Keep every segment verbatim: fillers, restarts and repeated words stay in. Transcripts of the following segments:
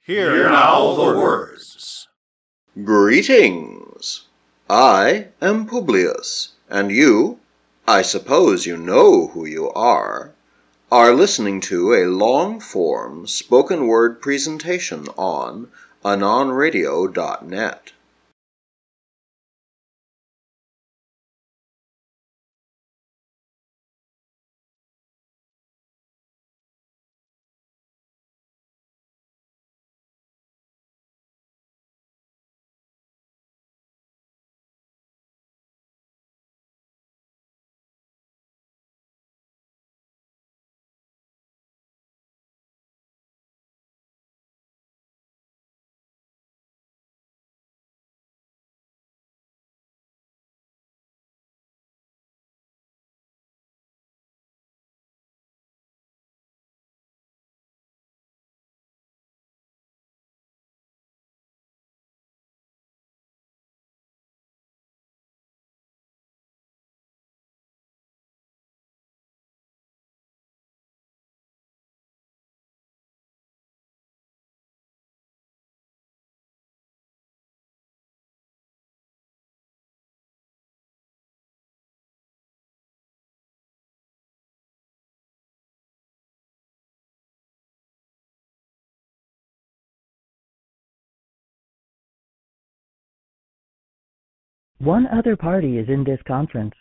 Hear now the words. Greetings. I am Publius, and you, I suppose you know who you are, are listening to a long-form spoken word presentation on anon radio dot net. One other party is in this conference.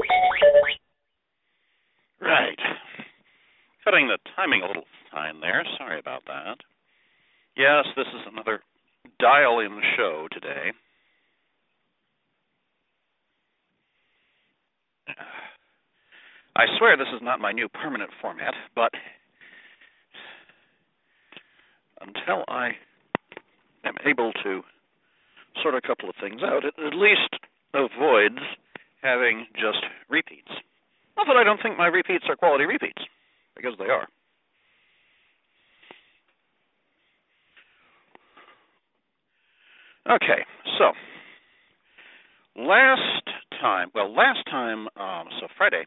Right. Cutting the timing a little fine there. Sorry about that. Yes, this is another dial-in show today. I swear this is not my new permanent format, but until I am able to sort a couple of things out, it at least avoids having just repeats. Not that I don't think my repeats are quality repeats, because they are. Okay, so last time, well, last time, um, so Friday,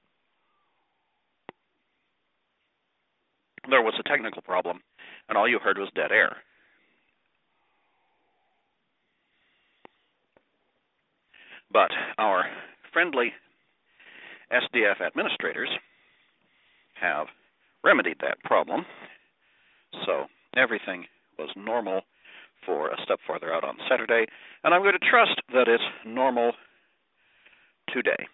there was a technical problem, and all you heard was dead air. But our friendly S D F administrators have remedied that problem, so everything was normal for a step farther out on Saturday, and I'm going to trust that it's normal today.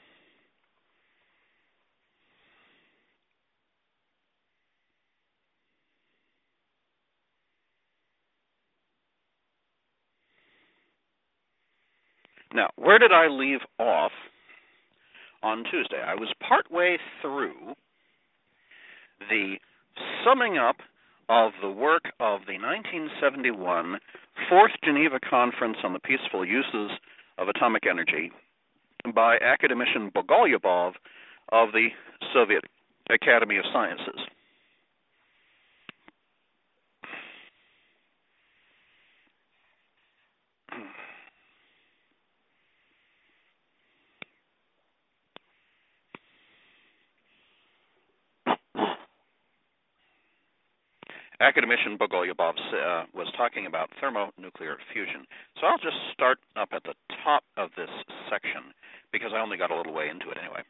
Now, where did I leave off on Tuesday? I was partway through the summing up of the work of the nineteen seventy-one Fourth Geneva Conference on the Peaceful Uses of Atomic Energy by academician Bogolyubov of the Soviet Academy of Sciences. Academician Bogolyubov uh, was talking about thermonuclear fusion. So I'll just start up at the top of this section, because I only got a little way into it anyway.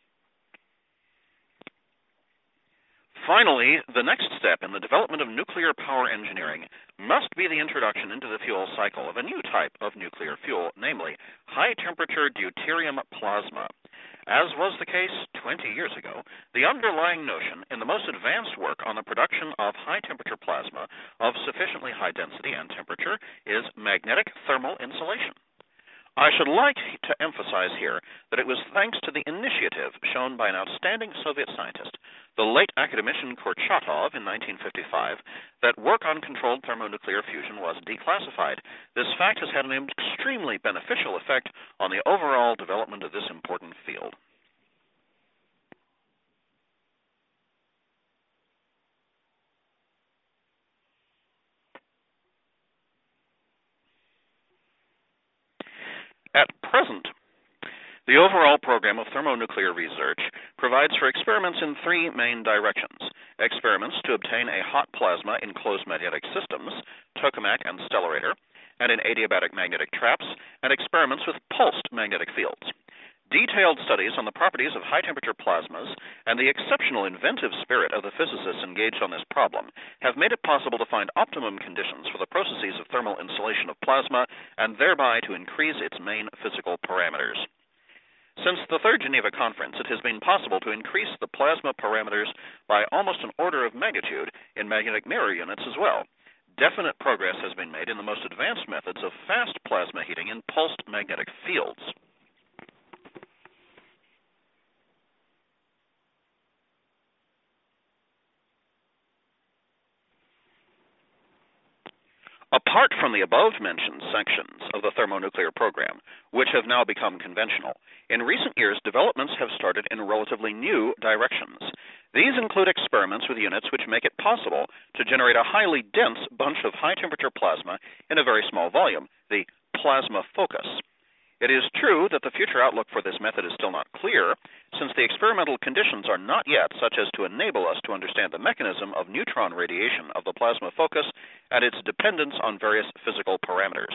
Finally, the next step in the development of nuclear power engineering must be the introduction into the fuel cycle of a new type of nuclear fuel, namely high-temperature deuterium plasma. As was the case twenty years ago, the underlying notion in the most advanced work on the production of high-temperature plasma of sufficiently high density and temperature is magnetic thermal insulation. I should like to emphasize here that it was thanks to the initiative shown by an outstanding Soviet scientist, the late academician Kurchatov in nineteen fifty-five, that work on controlled thermonuclear fusion was declassified. This fact has had an extremely beneficial effect on the overall development of this important field. At present, the overall program of thermonuclear research provides for experiments in three main directions: experiments to obtain a hot plasma in closed magnetic systems, tokamak and stellarator, and in adiabatic magnetic traps, and experiments with pulsed magnetic fields. Detailed studies on the properties of high-temperature plasmas and the exceptional inventive spirit of the physicists engaged on this problem have made it possible to find optimum conditions for the processes of thermal insulation of plasma and thereby to increase its main physical parameters. Since the Third Geneva Conference, it has been possible to increase the plasma parameters by almost an order of magnitude in magnetic mirror units as well. Definite progress has been made in the most advanced methods of fast plasma heating in pulsed magnetic fields. Apart from the above-mentioned sections of the thermonuclear program, which have now become conventional, in recent years developments have started in relatively new directions. These include experiments with units which make it possible to generate a highly dense bunch of high-temperature plasma in a very small volume, the plasma focus. It is true that the future outlook for this method is still not clear, since the experimental conditions are not yet such as to enable us to understand the mechanism of neutron radiation of the plasma focus and its dependence on various physical parameters.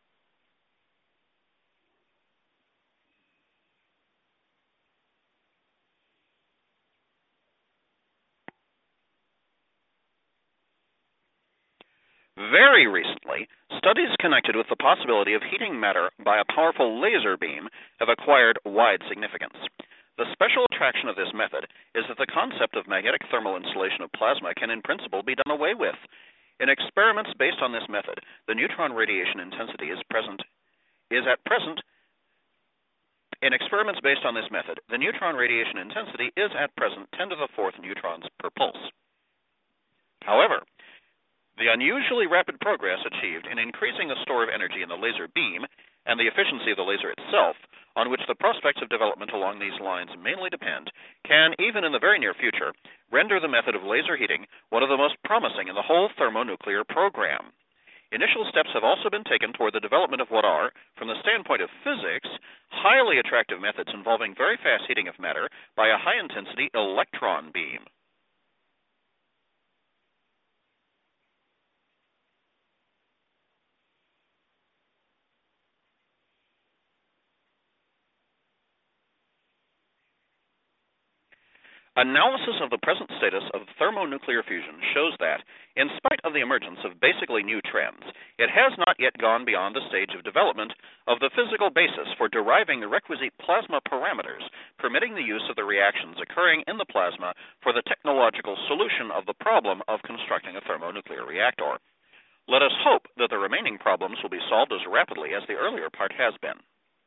Very recently, studies connected with the possibility of heating matter by a powerful laser beam have acquired wide significance. The special attraction of this method is that the concept of magnetic thermal insulation of plasma can in principle be done away with. In experiments based on this method, the neutron radiation intensity is present is at present In experiments based on this method, the neutron radiation intensity is at present ten to the fourth neutrons per pulse. However, the unusually rapid progress achieved in increasing the store of energy in the laser beam and the efficiency of the laser itself, on which the prospects of development along these lines mainly depend, can, even in the very near future, render the method of laser heating one of the most promising in the whole thermonuclear program. Initial steps have also been taken toward the development of what are, from the standpoint of physics, highly attractive methods involving very fast heating of matter by a high-intensity electron beam. Analysis of the present status of thermonuclear fusion shows that, in spite of the emergence of basically new trends, it has not yet gone beyond the stage of development of the physical basis for deriving the requisite plasma parameters, permitting the use of the reactions occurring in the plasma for the technological solution of the problem of constructing a thermonuclear reactor. Let us hope that the remaining problems will be solved as rapidly as the earlier part has been.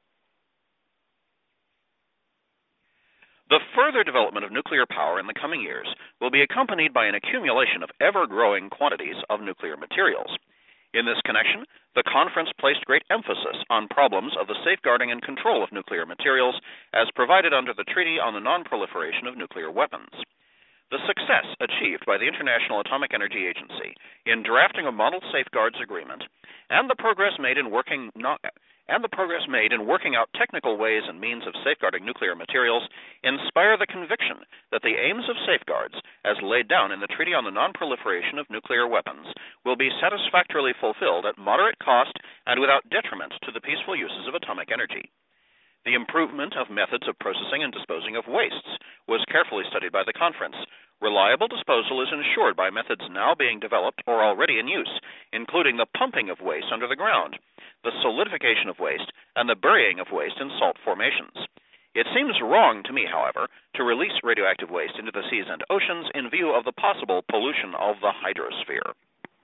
The further development of nuclear power in the coming years will be accompanied by an accumulation of ever-growing quantities of nuclear materials. In this connection, the conference placed great emphasis on problems of the safeguarding and control of nuclear materials as provided under the Treaty on the Non-Proliferation of Nuclear Weapons. The success achieved by the International Atomic Energy Agency in drafting a model safeguards agreement and the progress made in working not and the progress made in working out technical ways and means of safeguarding nuclear materials inspire the conviction that the aims of safeguards, as laid down in the Treaty on the Non-Proliferation of Nuclear Weapons, will be satisfactorily fulfilled at moderate cost and without detriment to the peaceful uses of atomic energy. The improvement of methods of processing and disposing of wastes was carefully studied by the conference. Reliable disposal is ensured by methods now being developed or already in use, including the pumping of waste under the ground, the solidification of waste, and the burying of waste in salt formations. It seems wrong to me, however, to release radioactive waste into the seas and oceans in view of the possible pollution of the hydrosphere.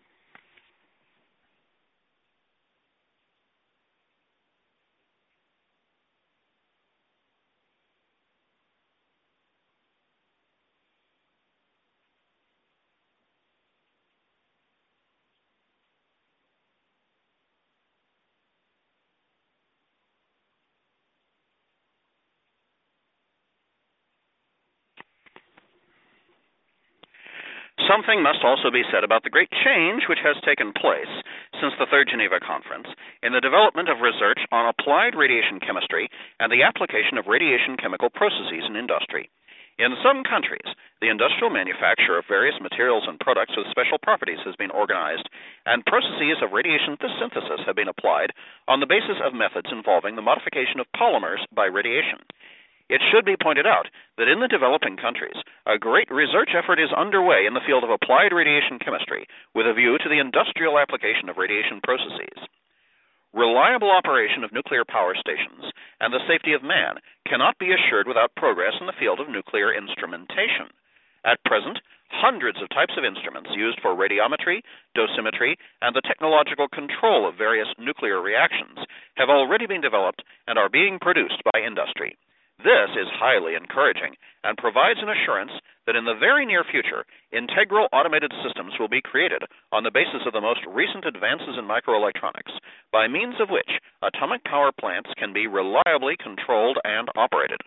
Something must also be said about the great change which has taken place since the Third Geneva Conference in the development of research on applied radiation chemistry and the application of radiation chemical processes in industry. In some countries, the industrial manufacture of various materials and products with special properties has been organized, and processes of radiation synthesis have been applied on the basis of methods involving the modification of polymers by radiation. It should be pointed out that in the developing countries, a great research effort is underway in the field of applied radiation chemistry with a view to the industrial application of radiation processes. Reliable operation of nuclear power stations and the safety of man cannot be assured without progress in the field of nuclear instrumentation. At present, hundreds of types of instruments used for radiometry, dosimetry, and the technological control of various nuclear reactions have already been developed and are being produced by industry. This is highly encouraging and provides an assurance that in the very near future, integral automated systems will be created on the basis of the most recent advances in microelectronics, by means of which atomic power plants can be reliably controlled and operated.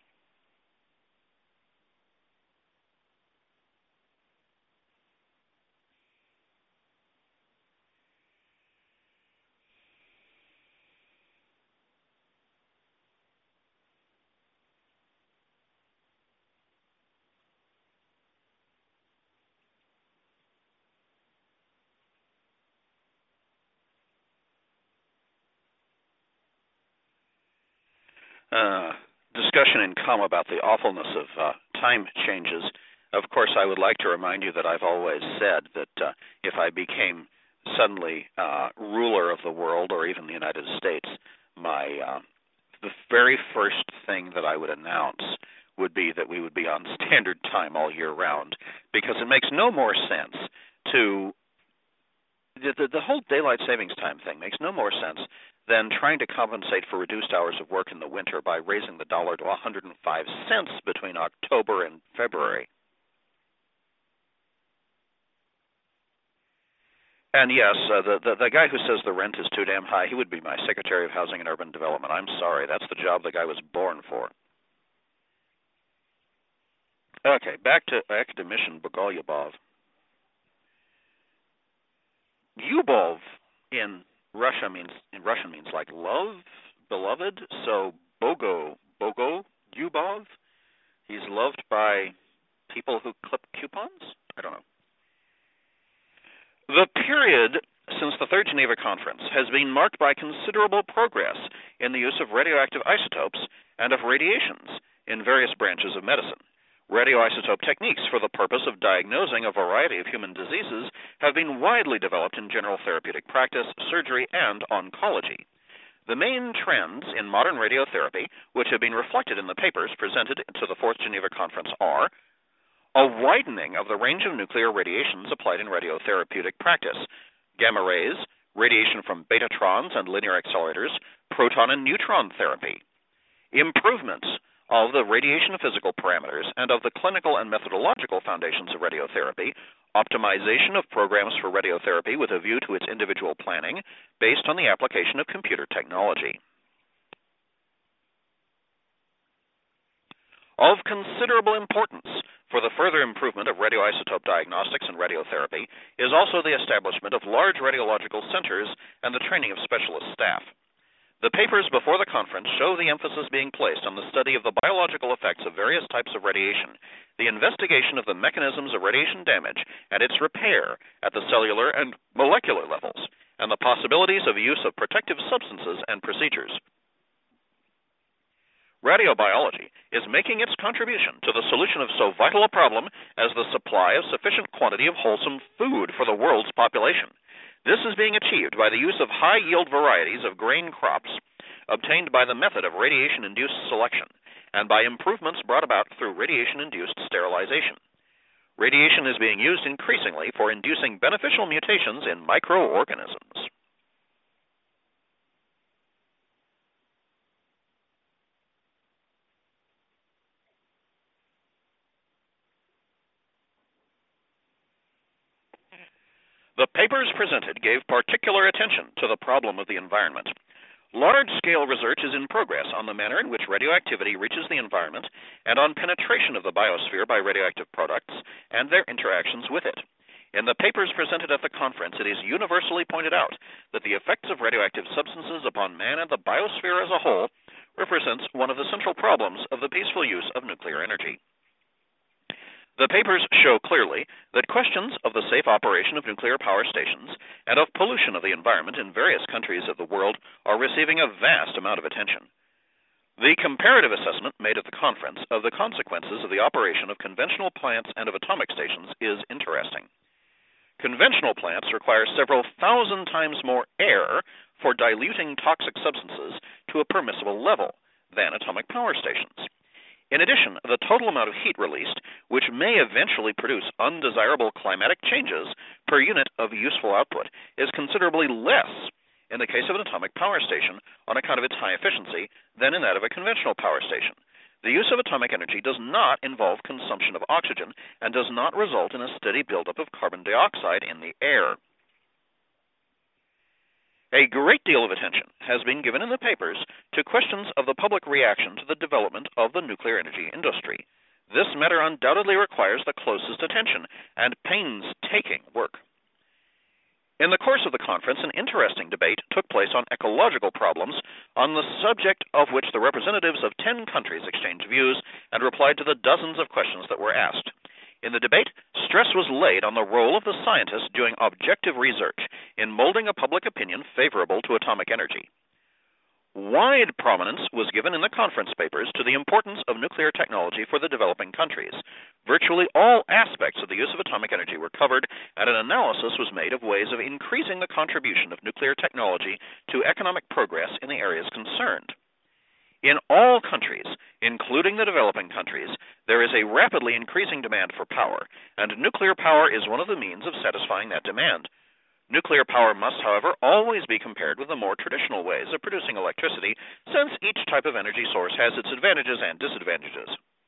Uh, discussion in comma about the awfulness of uh, time changes. Of course, I would like to remind you that I've always said that uh, if I became suddenly uh, ruler of the world or even the United States, my uh, the very first thing that I would announce would be that we would be on standard time all year round, because it makes no more sense to the, the, the whole daylight savings time thing makes no more sense than trying to compensate for reduced hours of work in the winter by raising the dollar to one hundred five cents between October and February. And yes, uh, the, the the guy who says the rent is too damn high, he would be my Secretary of Housing and Urban Development. I'm sorry, that's the job the guy was born for. Okay, back to academician Bogolyubov. Lyubov in Russia means in Russian means like love, beloved. So Bogo, Bogo Lyubov, he's loved by people who clip coupons. I don't know. The period since the Third Geneva Conference has been marked by considerable progress in the use of radioactive isotopes and of radiations in various branches of medicine. Radioisotope techniques for the purpose of diagnosing a variety of human diseases have been widely developed in general therapeutic practice, surgery, and oncology. The main trends in modern radiotherapy, which have been reflected in the papers presented to the Fourth Geneva Conference, are a widening of the range of nuclear radiations applied in radiotherapeutic practice, gamma rays, radiation from betatrons and linear accelerators, proton and neutron therapy, improvements of the radiation physical parameters and of the clinical and methodological foundations of radiotherapy, optimization of programs for radiotherapy with a view to its individual planning based on the application of computer technology. Of considerable importance for the further improvement of radioisotope diagnostics and radiotherapy is also the establishment of large radiological centers and the training of specialist staff. The papers before the conference show the emphasis being placed on the study of the biological effects of various types of radiation, the investigation of the mechanisms of radiation damage and its repair at the cellular and molecular levels, and the possibilities of use of protective substances and procedures. Radiobiology is making its contribution to the solution of so vital a problem as the supply of sufficient quantity of wholesome food for the world's population. This is being achieved by the use of high-yield varieties of grain crops obtained by the method of radiation-induced selection and by improvements brought about through radiation-induced sterilization. Radiation is being used increasingly for inducing beneficial mutations in microorganisms. The papers presented gave particular attention to the problem of the environment. Large-scale research is in progress on the manner in which radioactivity reaches the environment and on penetration of the biosphere by radioactive products and their interactions with it. In the papers presented at the conference, it is universally pointed out that the effects of radioactive substances upon man and the biosphere as a whole represents one of the central problems of the peaceful use of nuclear energy. The papers show clearly that questions of the safe operation of nuclear power stations and of pollution of the environment in various countries of the world are receiving a vast amount of attention. The comparative assessment made at the conference of the consequences of the operation of conventional plants and of atomic stations is interesting. Conventional plants require several thousand times more air for diluting toxic substances to a permissible level than atomic power stations. In addition, the total amount of heat released, which may eventually produce undesirable climatic changes per unit of useful output, is considerably less in the case of an atomic power station on account of its high efficiency than in that of a conventional power station. The use of atomic energy does not involve consumption of oxygen and does not result in a steady buildup of carbon dioxide in the air. A great deal of attention has been given in the papers to questions of the public reaction to the development of the nuclear energy industry. This matter undoubtedly requires the closest attention and painstaking work. In the course of the conference, an interesting debate took place on ecological problems, on the subject of which the representatives of ten countries exchanged views and replied to the dozens of questions that were asked. In the debate, stress was laid on the role of the scientists doing objective research in molding a public opinion favorable to atomic energy. Wide prominence was given in the conference papers to the importance of nuclear technology for the developing countries. Virtually all aspects of the use of atomic energy were covered, and an analysis was made of ways of increasing the contribution of nuclear technology to economic progress in the areas concerned. In all countries, including the developing countries, there is a rapidly increasing demand for power, and nuclear power is one of the means of satisfying that demand. Nuclear power must, however, always be compared with the more traditional ways of producing electricity, since each type of energy source has its advantages and disadvantages.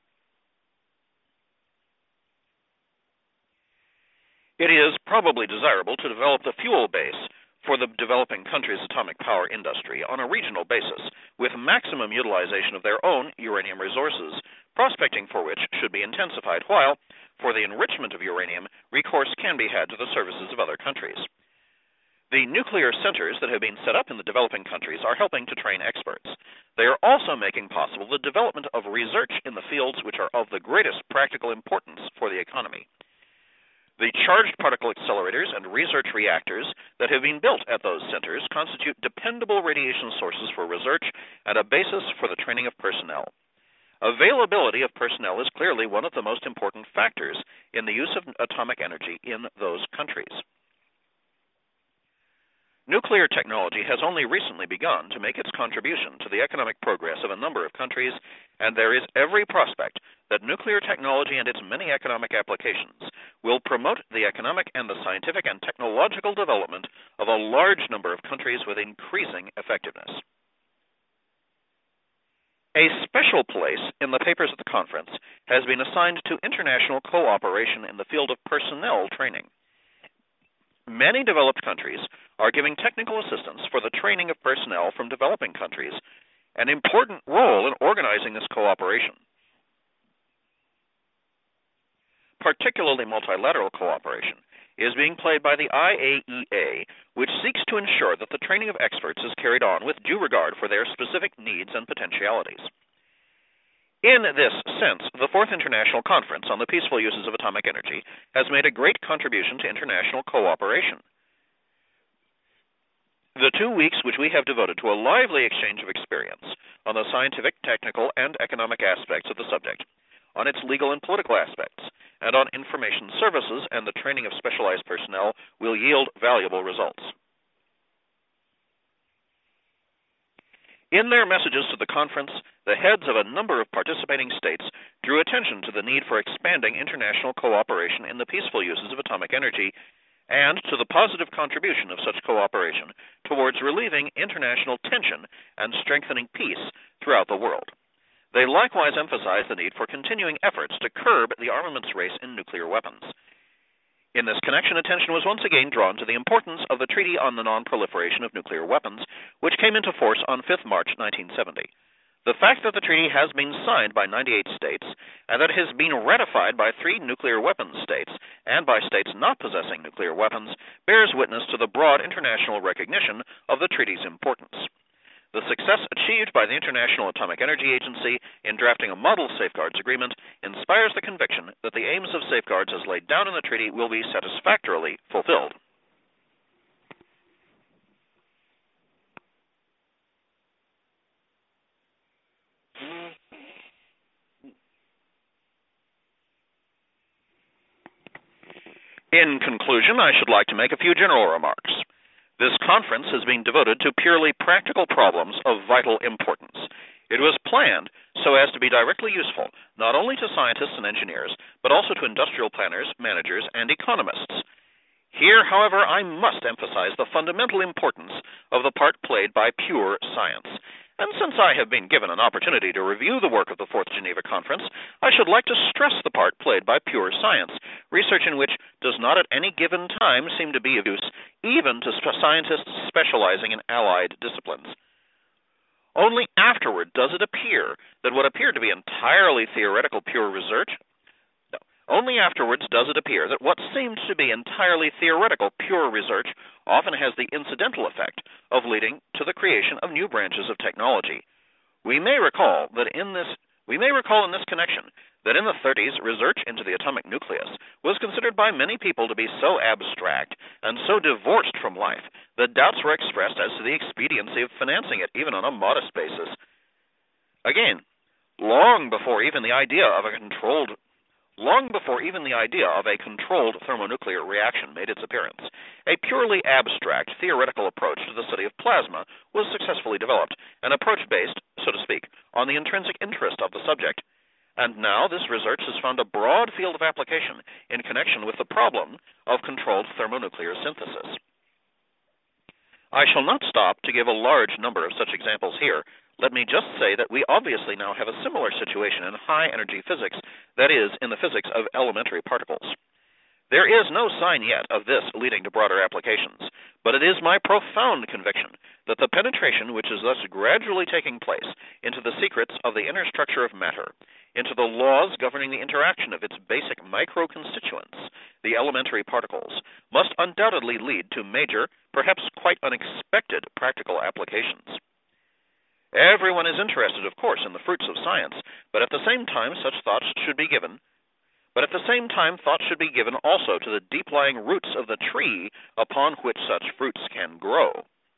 It is probably desirable to develop the fuel base for the developing countries' atomic power industry on a regional basis, with maximum utilization of their own uranium resources, prospecting for which should be intensified, while, for the enrichment of uranium, recourse can be had to the services of other countries. The nuclear centers that have been set up in the developing countries are helping to train experts. They are also making possible the development of research in the fields which are of the greatest practical importance for the economy. The charged particle accelerators and research reactors that have been built at those centers constitute dependable radiation sources for research and a basis for the training of personnel. Availability of personnel is clearly one of the most important factors in the use of atomic energy in those countries. Nuclear technology has only recently begun to make its contribution to the economic progress of a number of countries, and there is every prospect that nuclear technology and its many economic applications will promote the economic and the scientific and technological development of a large number of countries with increasing effectiveness. A special place in the papers at the conference has been assigned to international cooperation in the field of personnel training. Many developed countries are giving technical assistance for the training of personnel from developing countries, an important role in organizing this cooperation. Particularly multilateral cooperation is being played by the I A E A, which seeks to ensure that the training of experts is carried on with due regard for their specific needs and potentialities. In this sense, the Fourth International Conference on the Peaceful Uses of Atomic Energy has made a great contribution to international cooperation. The two weeks which we have devoted to a lively exchange of experience on the scientific, technical, and economic aspects of the subject, on its legal and political aspects, and on information services and the training of specialized personnel will yield valuable results. In their messages to the conference, the heads of a number of participating states drew attention to the need for expanding international cooperation in the peaceful uses of atomic energy and to the positive contribution of such cooperation towards relieving international tension and strengthening peace throughout the world. They likewise emphasized the need for continuing efforts to curb the armaments race in nuclear weapons. In this connection, attention was once again drawn to the importance of the Treaty on the Non-Proliferation of Nuclear Weapons, which came into force on the fifth of March nineteen seventy. The fact that the treaty has been signed by ninety-eight states and that it has been ratified by three nuclear weapons states and by states not possessing nuclear weapons bears witness to the broad international recognition of the treaty's importance. The success achieved by the International Atomic Energy Agency in drafting a model safeguards agreement inspires the conviction that the aims of safeguards as laid down in the treaty will be satisfactorily fulfilled. In conclusion, I should like to make a few general remarks. This conference has been devoted to purely practical problems of vital importance. It was planned so as to be directly useful, not only to scientists and engineers, but also to industrial planners, managers, and economists. Here, however, I must emphasize the fundamental importance of the part played by pure science. And since I have been given an opportunity to review the work of the Fourth Geneva Conference, I should like to stress the part played by pure science, research in which does not at any given time seem to be of use, even to scientists specializing in allied disciplines. Only afterward does it appear that what appeared to be entirely theoretical pure research no, only afterwards does it appear that what seemed to be entirely theoretical pure research often has the incidental effect of leading to the creation of new branches of technology. We may recall that in this we may recall in this connection that in the thirties, research into the atomic nucleus was considered by many people to be so abstract and so divorced from life that doubts were expressed as to the expediency of financing it, even on a modest basis. Again, long before even the idea of a controlled Long before even the idea of a controlled thermonuclear reaction made its appearance, a purely abstract theoretical approach to the study of plasma was successfully developed, an approach based, so to speak, on the intrinsic interest of the subject. And now this research has found a broad field of application in connection with the problem of controlled thermonuclear synthesis. I shall not stop to give a large number of such examples here. Let me just say that we obviously now have a similar situation in high-energy physics, that is, in the physics of elementary particles. There is no sign yet of this leading to broader applications, but it is my profound conviction that the penetration which is thus gradually taking place into the secrets of the inner structure of matter, into the laws governing the interaction of its basic micro-constituents, the elementary particles, must undoubtedly lead to major, perhaps quite unexpected, practical applications. Everyone is interested, of course, in the fruits of science, but at the same time such thoughts should be given But at the same time, thought should be given also to the deep-lying roots of the tree upon which such fruits can grow.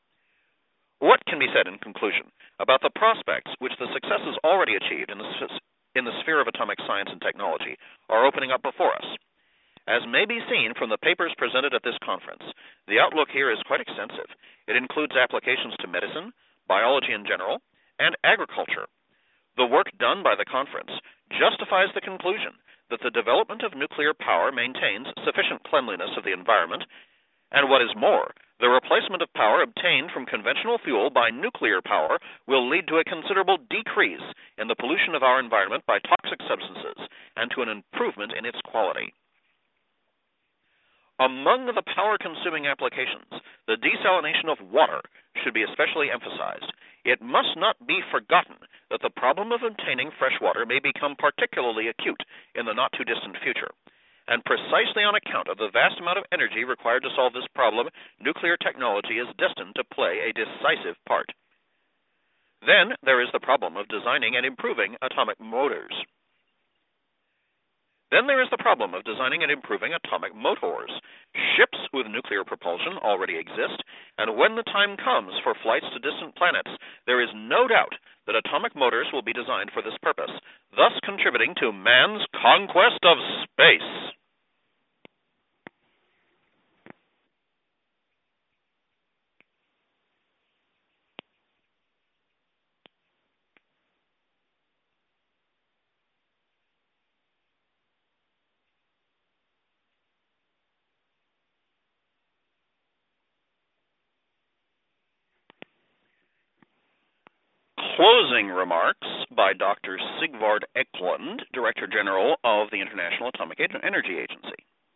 What can be said in conclusion about the prospects which the successes already achieved in the, in the sphere of atomic science and technology are opening up before us? As may be seen from the papers presented at this conference, the outlook here is quite extensive. It includes applications to medicine, biology in general, and agriculture. The work done by the conference justifies the conclusion that the development of nuclear power maintains sufficient cleanliness of the environment, and what is more, the replacement of power obtained from conventional fuel by nuclear power will lead to a considerable decrease in the pollution of our environment by toxic substances and to an improvement in its quality. Among the power-consuming applications, the desalination of water should be especially emphasized. It must not be forgotten that the problem of obtaining fresh water may become particularly acute in the not-too-distant future, and precisely on account of the vast amount of energy required to solve this problem, nuclear technology is destined to play a decisive part. Then there is the problem of designing and improving atomic motors. Then there is the problem of designing and improving atomic motors. Ships with nuclear propulsion already exist, and when the time comes for flights to distant planets, there is no doubt that atomic motors will be designed for this purpose, thus contributing to man's conquest of space. Closing remarks by Doctor Sigvard Eklund, Director General of the International Atomic Energy Agency.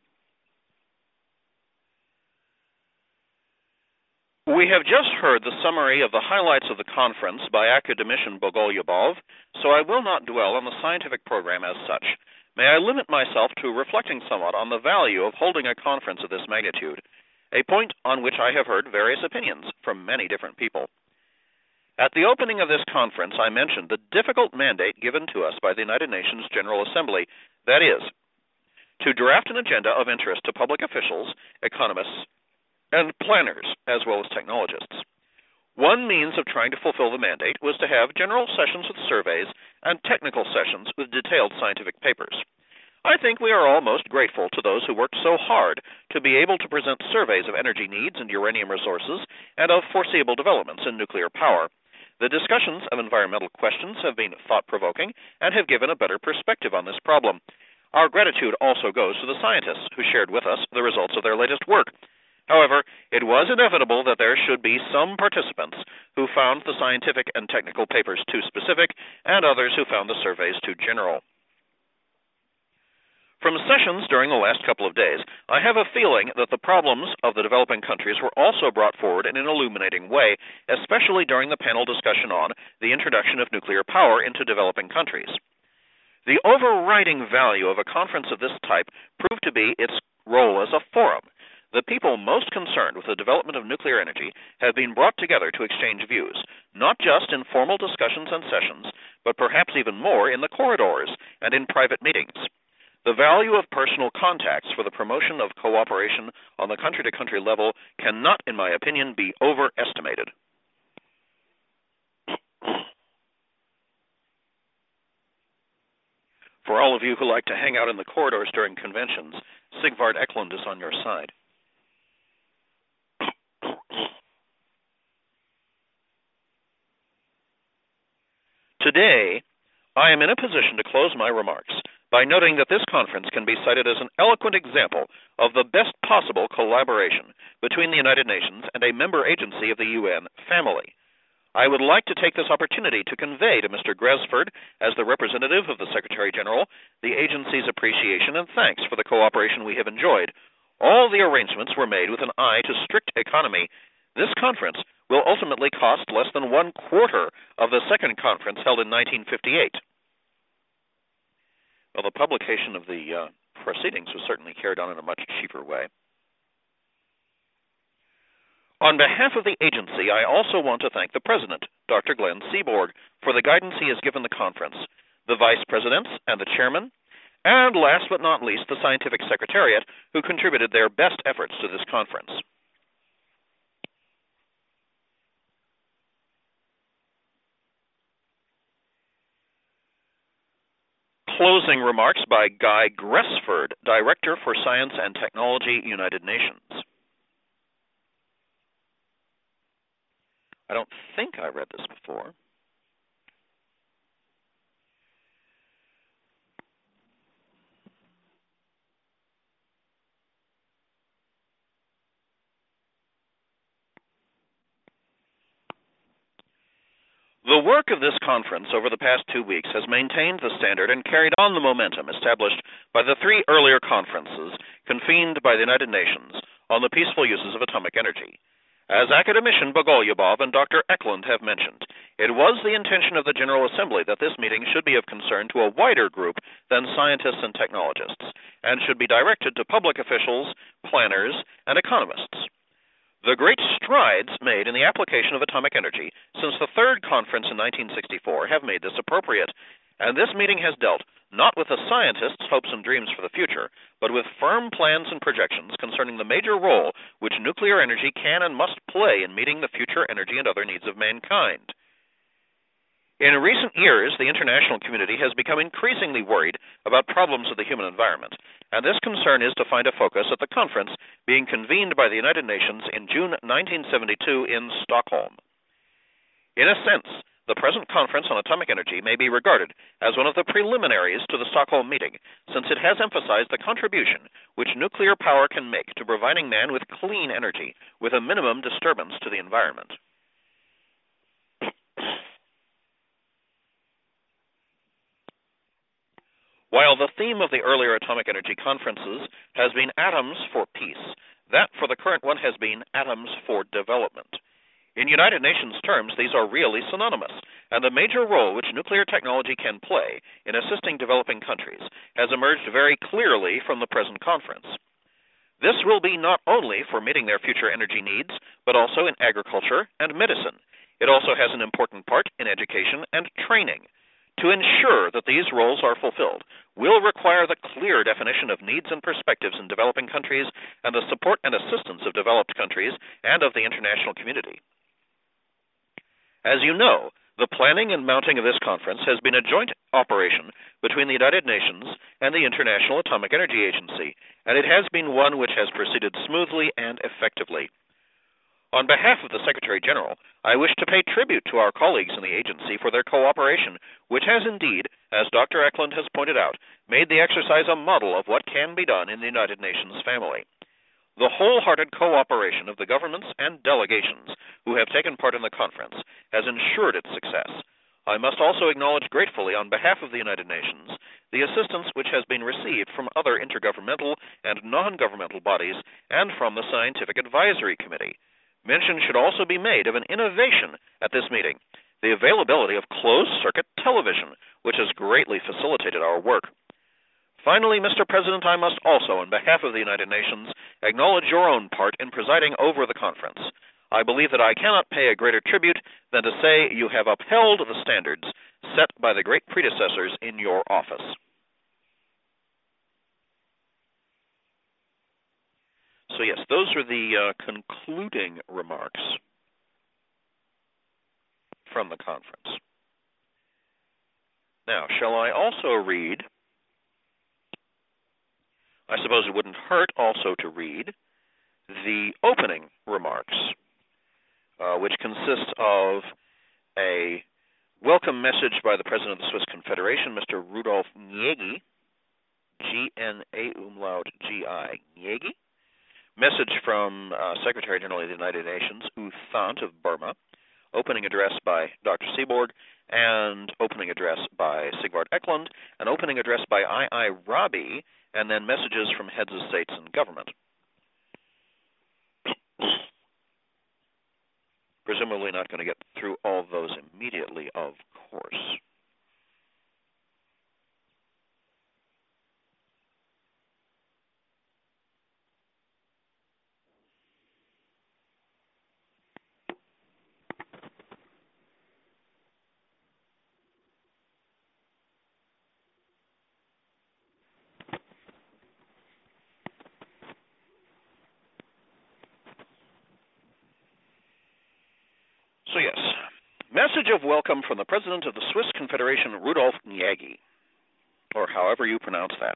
We have just heard the summary of the highlights of the conference by academician Bogolyubov, so I will not dwell on the scientific program as such. May I limit myself to reflecting somewhat on the value of holding a conference of this magnitude, a point on which I have heard various opinions from many different people. At the opening of this conference, I mentioned the difficult mandate given to us by the United Nations General Assembly, that is, to draft an agenda of interest to public officials, economists, and planners, as well as technologists. One means of trying to fulfill the mandate was to have general sessions with surveys and technical sessions with detailed scientific papers. I think we are all most grateful to those who worked so hard to be able to present surveys of energy needs and uranium resources and of foreseeable developments in nuclear power. The discussions of environmental questions have been thought-provoking and have given a better perspective on this problem. Our gratitude also goes to the scientists who shared with us the results of their latest work. However, it was inevitable that there should be some participants who found the scientific and technical papers too specific and others who found the surveys too general. From sessions during the last couple of days, I have a feeling that the problems of the developing countries were also brought forward in an illuminating way, especially during the panel discussion on the introduction of nuclear power into developing countries. The overriding value of a conference of this type proved to be its role as a forum. The people most concerned with the development of nuclear energy have been brought together to exchange views, not just in formal discussions and sessions, but perhaps even more in the corridors and in private meetings. The value of personal contacts for the promotion of cooperation on the country-to-country level cannot, in my opinion, be overestimated. For all of you who like to hang out in the corridors during conventions, Sigvard Eklund is on your side. Today, I am in a position to close my remarks by noting that this conference can be cited as an eloquent example of the best possible collaboration between the United Nations and a member agency of the U N family. I would like to take this opportunity to convey to Mister Gresford, as the representative of the Secretary General, the agency's appreciation and thanks for the cooperation we have enjoyed. All the arrangements were made with an eye to strict economy. This conference will ultimately cost less than one quarter of the second conference held in nineteen fifty-eight. Well, the publication of the uh, proceedings was certainly carried on in a much cheaper way. On behalf of the agency, I also want to thank the President, Doctor Glenn Seaborg, for the guidance he has given the conference, the Vice Presidents and the Chairman, and last but not least, the Scientific Secretariat, who contributed their best efforts to this conference. Closing remarks by Guy Gresford, Director for Science and Technology, United Nations. I don't think I read this before. The work of this conference over the past two weeks has maintained the standard and carried on the momentum established by the three earlier conferences convened by the United Nations on the peaceful uses of atomic energy. As Academician Bogolyubov and Doctor Eklund have mentioned, it was the intention of the General Assembly that this meeting should be of concern to a wider group than scientists and technologists, and should be directed to public officials, planners, and economists. The great strides made in the application of atomic energy since the third conference in nineteen sixty-four have made this appropriate, and this meeting has dealt not with the scientists' hopes and dreams for the future, but with firm plans and projections concerning the major role which nuclear energy can and must play in meeting the future energy and other needs of mankind. In recent years, the international community has become increasingly worried about problems of the human environment, and this concern is to find a focus at the conference being convened by the United Nations in June nineteen seventy-two in Stockholm. In a sense, the present conference on atomic energy may be regarded as one of the preliminaries to the Stockholm meeting, since it has emphasized the contribution which nuclear power can make to providing man with clean energy with a minimum disturbance to the environment. While the theme of the earlier atomic energy conferences has been atoms for peace, that for the current one has been atoms for development. In United Nations terms, these are really synonymous, and the major role which nuclear technology can play in assisting developing countries has emerged very clearly from the present conference. This will be not only for meeting their future energy needs, but also in agriculture and medicine. It also has an important part in education and training. To ensure that these roles are fulfilled will require the clear definition of needs and perspectives in developing countries and the support and assistance of developed countries and of the international community. As you know, the planning and mounting of this conference has been a joint operation between the United Nations and the International Atomic Energy Agency, and it has been one which has proceeded smoothly and effectively. On behalf of the Secretary General, I wish to pay tribute to our colleagues in the agency for their cooperation, which has indeed, as Doctor Eklund has pointed out, made the exercise a model of what can be done in the United Nations family. The wholehearted cooperation of the governments and delegations who have taken part in the conference has ensured its success. I must also acknowledge gratefully on behalf of the United Nations the assistance which has been received from other intergovernmental and non-governmental bodies and from the Scientific Advisory Committee. Mention should also be made of an innovation at this meeting, the availability of closed-circuit television, which has greatly facilitated our work. Finally, Mister President, I must also, on behalf of the United Nations, acknowledge your own part in presiding over the conference. I believe that I cannot pay a greater tribute than to say you have upheld the standards set by the great predecessors in your office. So yes, those are the uh, concluding remarks from the conference. Now, shall I also read, I suppose it wouldn't hurt also to read the opening remarks, uh, which consists of a welcome message by the President of the Swiss Confederation, Mister Rudolf Nyegi, G N A umlaut G I, Nyegi. Message from uh, Secretary General of the United Nations, U Thant of Burma, opening address by Doctor Seaborg, and opening address by Sigvard Eklund, an opening address by I I Rabi, and then messages from heads of states and government. Presumably not going to get through all of those immediately, of course. So yes, message of welcome from the President of the Swiss Confederation, Rudolf Nyegi, or however you pronounce that.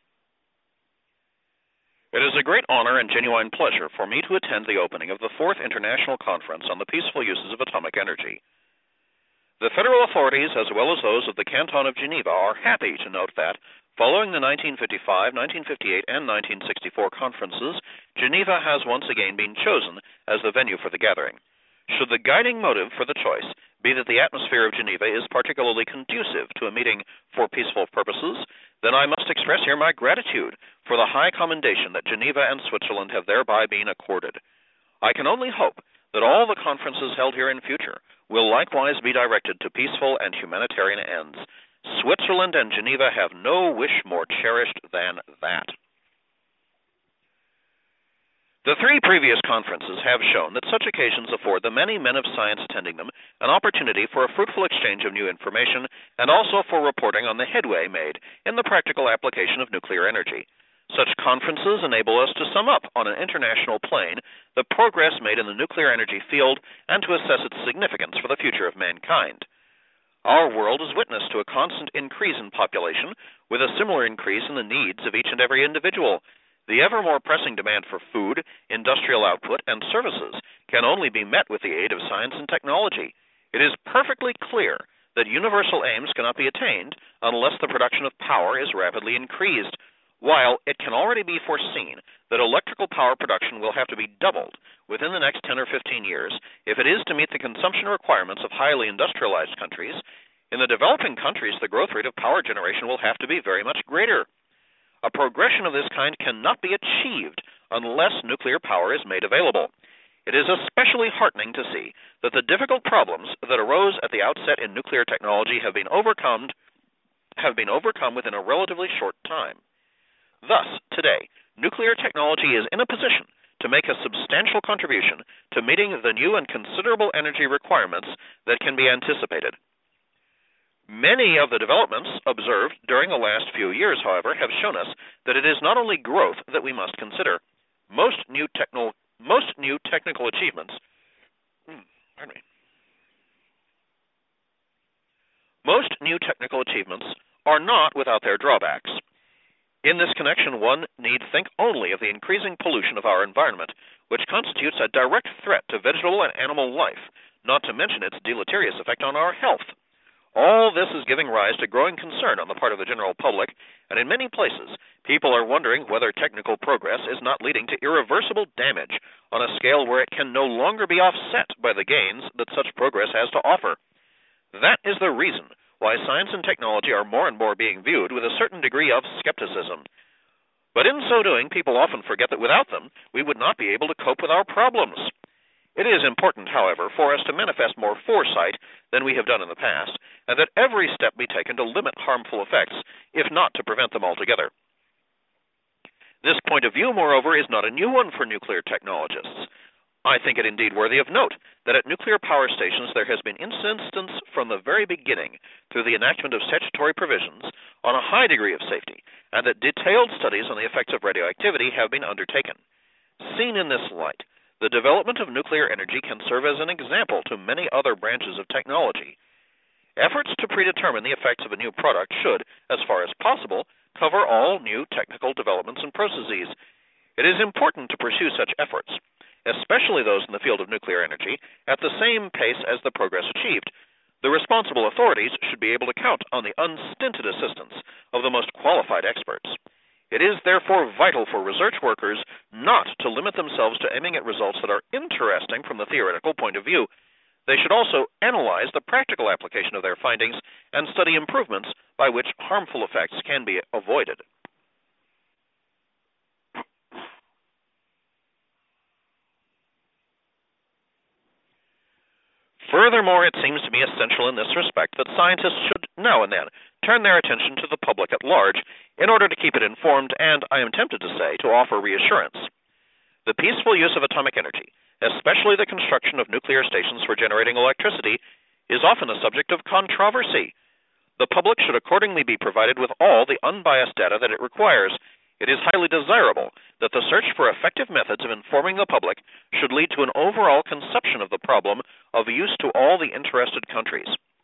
It is a great honor and genuine pleasure for me to attend the opening of the Fourth International Conference on the Peaceful Uses of Atomic Energy. The federal authorities, as well as those of the Canton of Geneva, are happy to note that, following the nineteen fifty-five, nineteen fifty-eight, and nineteen sixty-four conferences, Geneva has once again been chosen as the venue for the gathering. Should the guiding motive for the choice be that the atmosphere of Geneva is particularly conducive to a meeting for peaceful purposes, then I must express here my gratitude for the high commendation that Geneva and Switzerland have thereby been accorded. I can only hope that all the conferences held here in future will likewise be directed to peaceful and humanitarian ends. Switzerland and Geneva have no wish more cherished than that. The three previous conferences have shown that such occasions afford the many men of science attending them an opportunity for a fruitful exchange of new information and also for reporting on the headway made in the practical application of nuclear energy. Such conferences enable us to sum up on an international plane the progress made in the nuclear energy field and to assess its significance for the future of mankind. Our world is witness to a constant increase in population with a similar increase in the needs of each and every individual. The ever more pressing demand for food, industrial output, and services can only be met with the aid of science and technology. It is perfectly clear that universal aims cannot be attained unless the production of power is rapidly increased, while it can already be foreseen that electrical power production will have to be doubled within the next ten or fifteen years if it is to meet the consumption requirements of highly industrialized countries. In the developing countries, the growth rate of power generation will have to be very much greater. A progression of this kind cannot be achieved unless nuclear power is made available. It is especially heartening to see that the difficult problems that arose at the outset in nuclear technology have been overcome, have been overcome within a relatively short time. Thus, today, nuclear technology is in a position to make a substantial contribution to meeting the new and considerable energy requirements that can be anticipated. Many of the developments observed during the last few years, however, have shown us that it is not only growth that we must consider. Most new, techno, most new technical achievements hmm, pardon me. Most new technical achievements are not without their drawbacks. In this connection, one need think only of the increasing pollution of our environment, which constitutes a direct threat to vegetable and animal life, not to mention its deleterious effect on our health. All this is giving rise to growing concern on the part of the general public, and in many places, people are wondering whether technical progress is not leading to irreversible damage on a scale where it can no longer be offset by the gains that such progress has to offer. That is the reason why science and technology are more and more being viewed with a certain degree of skepticism. But in so doing, people often forget that without them, we would not be able to cope with our problems. It is important, however, for us to manifest more foresight than we have done in the past, and that every step be taken to limit harmful effects, if not to prevent them altogether. This point of view, moreover, is not a new one for nuclear technologists. I think it indeed worthy of note that at nuclear power stations there has been insistence from the very beginning, through the enactment of statutory provisions, on a high degree of safety, and that detailed studies on the effects of radioactivity have been undertaken. Seen in this light, the development of nuclear energy can serve as an example to many other branches of technology. Efforts to predetermine the effects of a new product should, as far as possible, cover all new technical developments and processes. It is important to pursue such efforts, especially those in the field of nuclear energy, at the same pace as the progress achieved. The responsible authorities should be able to count on the unstinted assistance of the most qualified experts. It is therefore vital for research workers not to limit themselves to aiming at results that are interesting from the theoretical point of view. They should also analyze the practical application of their findings and study improvements by which harmful effects can be avoided. Furthermore, it seems to be essential in this respect that scientists should now and then turn their attention to the public at large in order to keep it informed and, I am tempted to say, to offer reassurance. The peaceful use of atomic energy, especially the construction of nuclear stations for generating electricity, is often a subject of controversy. The public should accordingly be provided with all the unbiased data that it requires. It is highly desirable that the search for effective methods of informing the public should lead to an overall conception of the problem of use to all the interested countries.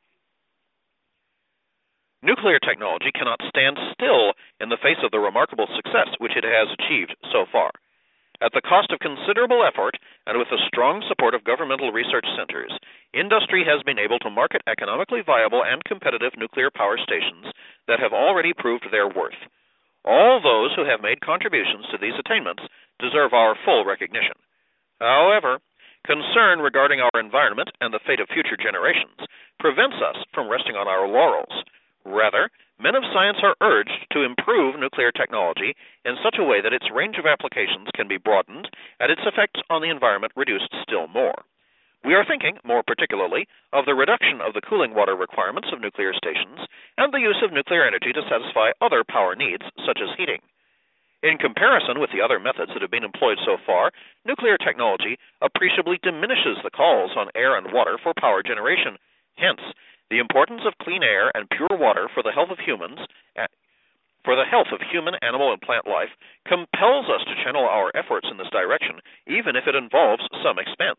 Nuclear technology cannot stand still in the face of the remarkable success which it has achieved so far. At the cost of considerable effort and with the strong support of governmental research centers, industry has been able to market economically viable and competitive nuclear power stations that have already proved their worth. All those who have made contributions to these attainments deserve our full recognition. However, concern regarding our environment and the fate of future generations prevents us from resting on our laurels. Rather, men of science are urged to improve nuclear technology in such a way that its range of applications can be broadened and its effects on the environment reduced still more. We are thinking, more particularly, of the reduction of the cooling water requirements of nuclear stations and the use of nuclear energy to satisfy other power needs, such as heating. In comparison with the other methods that have been employed so far, nuclear technology appreciably diminishes the calls on air and water for power generation. Hence, the importance of clean air and pure water for the health of humans, for the health of human, animal, and plant life, compels us to channel our efforts in this direction, even if it involves some expense.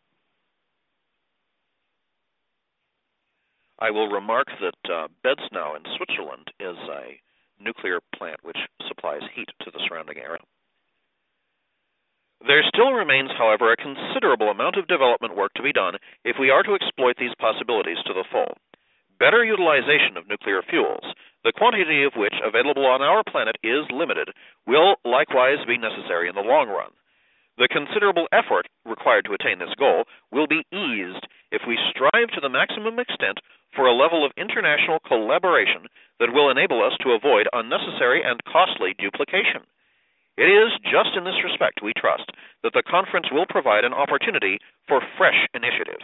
I will remark that uh, Bedsnow in Switzerland is a nuclear plant which supplies heat to the surrounding area. There still remains, however, a considerable amount of development work to be done if we are to exploit these possibilities to the full. Better utilization of nuclear fuels, the quantity of which available on our planet is limited, will likewise be necessary in the long run. The considerable effort required to attain this goal will be eased if we strive to the maximum extent for a level of international collaboration that will enable us to avoid unnecessary and costly duplication. It is just in this respect, we trust, that the conference will provide an opportunity for fresh initiative.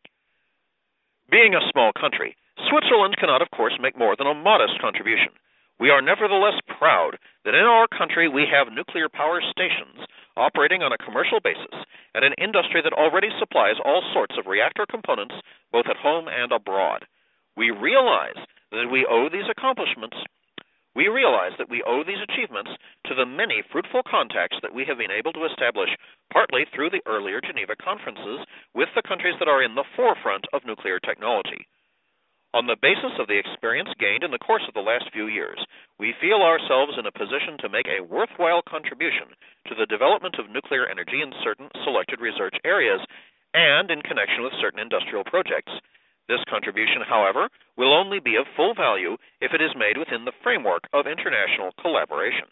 Being a small country, Switzerland cannot, of course, make more than a modest contribution. We are nevertheless proud that in our country we have nuclear power stations operating on a commercial basis and an industry that already supplies all sorts of reactor components both at home and abroad. We realize that we owe these accomplishments We realize that we owe these achievements to the many fruitful contacts that we have been able to establish, partly through the earlier Geneva conferences with the countries that are in the forefront of nuclear technology. On the basis of the experience gained in the course of the last few years, we feel ourselves in a position to make a worthwhile contribution to the development of nuclear energy in certain selected research areas and in connection with certain industrial projects. This contribution, however, will only be of full value if it is made within the framework of international collaboration.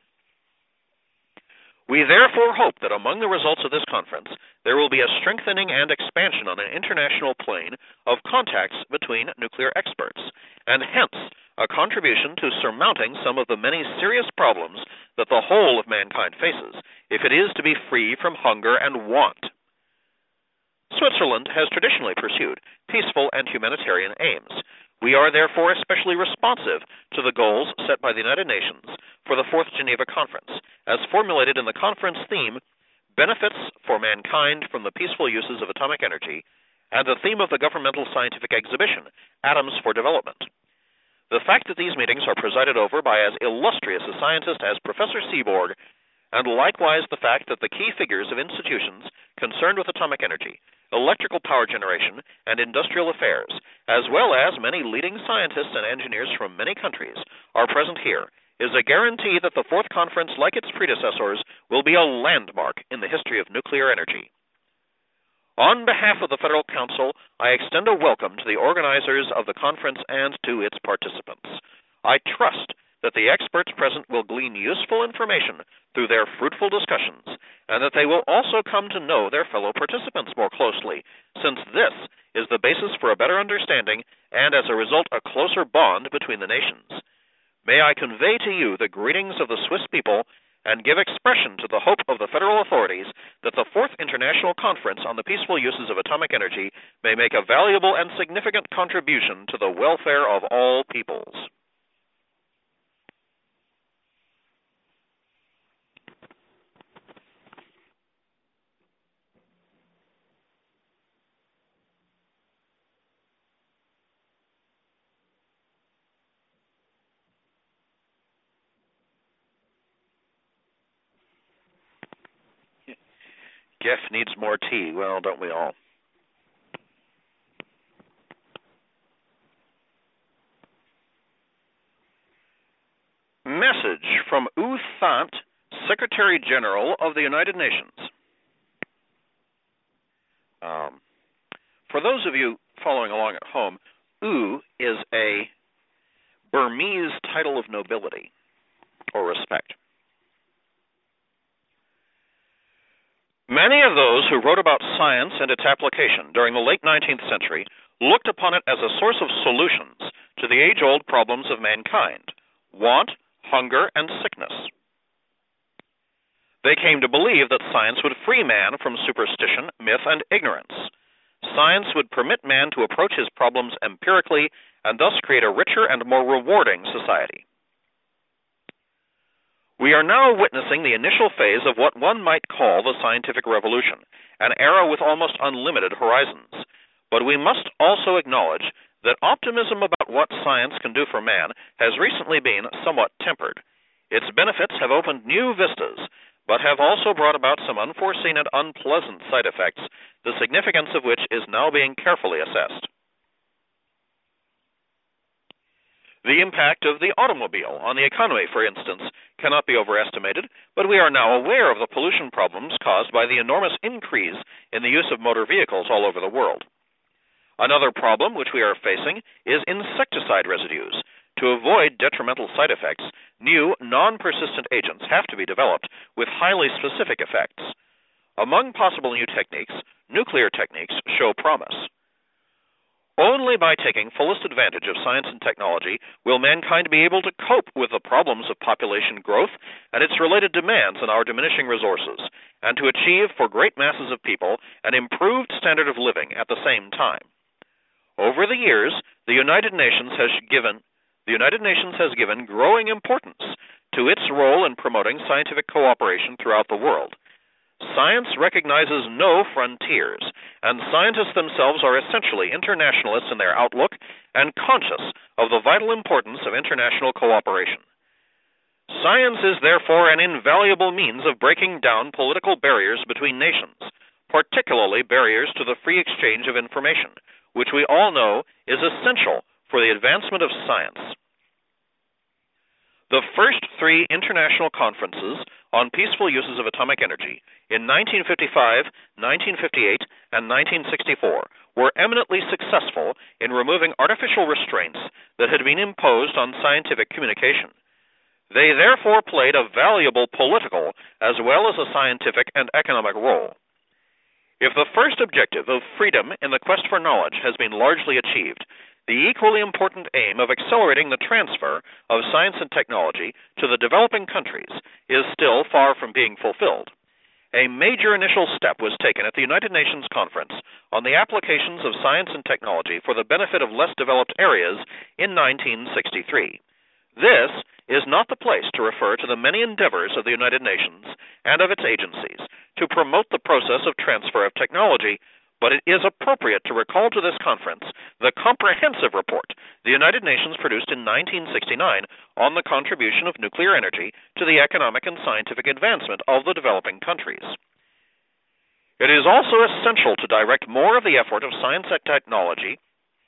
We therefore hope that among the results of this conference, there will be a strengthening and expansion on an international plane of contacts between nuclear experts, and hence a contribution to surmounting some of the many serious problems that the whole of mankind faces if it is to be free from hunger and want. Switzerland has traditionally pursued peaceful and humanitarian aims. We are therefore especially responsive to the goals set by the United Nations for the Fourth Geneva Conference, as formulated in the conference theme, Benefits for Mankind from the Peaceful Uses of Atomic Energy, and the theme of the governmental scientific exhibition, Atoms for Development. The fact that these meetings are presided over by as illustrious a scientist as Professor Seaborg, and likewise the fact that the key figures of institutions concerned with atomic energy, electrical power generation, and industrial affairs, as well as many leading scientists and engineers from many countries, are present here, is a guarantee that the fourth conference, like its predecessors, will be a landmark in the history of nuclear energy. On behalf of the Federal Council, I extend a welcome to the organizers of the conference and to its participants. I trust that the experts present will glean useful information through their fruitful discussions, and that they will also come to know their fellow participants more closely, since this is the basis for a better understanding and, as a result, a closer bond between the nations. May I convey to you the greetings of the Swiss people and give expression to the hope of the federal authorities that the Fourth International Conference on the Peaceful Uses of Atomic Energy may make a valuable and significant contribution to the welfare of all peoples. Jeff needs more tea. Well, don't we all? Message from U Thant, Secretary General of the United Nations. Um, for those of you following along at home, U is a Burmese title of nobility or respect. Many of those who wrote about science and its application during the late nineteenth century looked upon it as a source of solutions to the age-old problems of mankind, want, hunger, and sickness. They came to believe that science would free man from superstition, myth, and ignorance. Science would permit man to approach his problems empirically and thus create a richer and more rewarding society. We are now witnessing the initial phase of what one might call the scientific revolution, an era with almost unlimited horizons. But we must also acknowledge that optimism about what science can do for man has recently been somewhat tempered. Its benefits have opened new vistas, but have also brought about some unforeseen and unpleasant side effects, the significance of which is now being carefully assessed. The impact of the automobile on the economy, for instance, cannot be overestimated, but we are now aware of the pollution problems caused by the enormous increase in the use of motor vehicles all over the world. Another problem which we are facing is insecticide residues. To avoid detrimental side effects, new, non-persistent agents have to be developed with highly specific effects. Among possible new techniques, nuclear techniques show promise. Only by taking fullest advantage of science and technology will mankind be able to cope with the problems of population growth and its related demands on our diminishing resources, and to achieve for great masses of people an improved standard of living at the same time. Over the years, the United Nations has given the United Nations has given growing importance to its role in promoting scientific cooperation throughout the world. Science recognizes no frontiers, and scientists themselves are essentially internationalists in their outlook and conscious of the vital importance of international cooperation. Science is therefore an invaluable means of breaking down political barriers between nations, particularly barriers to the free exchange of information, which we all know is essential for the advancement of science. The first three international conferences on peaceful uses of atomic energy in nineteen fifty-five, nineteen fifty-eight, and nineteen sixty-four were eminently successful in removing artificial restraints that had been imposed on scientific communication. They therefore played a valuable political as well as a scientific and economic role. If the first objective of freedom in the quest for knowledge has been largely achieved, the equally important aim of accelerating the transfer of science and technology to the developing countries is still far from being fulfilled. A major initial step was taken at the United Nations Conference on the applications of science and technology for the benefit of less developed areas in nineteen sixty-three. This is not the place to refer to the many endeavors of the United Nations and of its agencies to promote the process of transfer of technology, but it is appropriate to recall to this conference the comprehensive report the United Nations produced in nineteen sixty-nine on the contribution of nuclear energy to the economic and scientific advancement of the developing countries. It is also essential to direct more of the effort of science and technology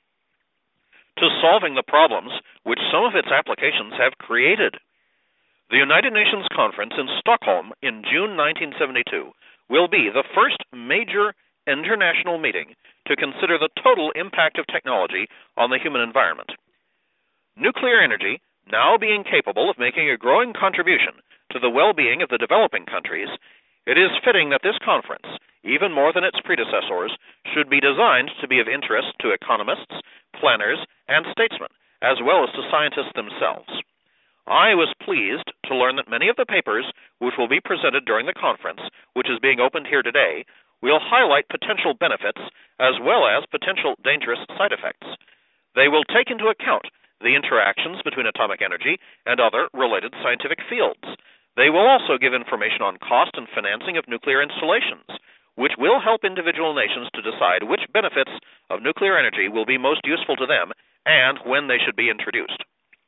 to solving the problems which some of its applications have created. The United Nations Conference in Stockholm in June nineteen seventy-two will be the first major international meeting to consider the total impact of technology on the human environment. Nuclear energy, now being capable of making a growing contribution to the well-being of the developing countries, it is fitting that this conference, even more than its predecessors, should be designed to be of interest to economists, planners, and statesmen, as well as to scientists themselves. I was pleased to learn that many of the papers which will be presented during the conference, which is being opened here today, will highlight potential benefits as well as potential dangerous side effects. They will take into account the interactions between atomic energy and other related scientific fields. They will also give information on cost and financing of nuclear installations, which will help individual nations to decide which benefits of nuclear energy will be most useful to them and when they should be introduced.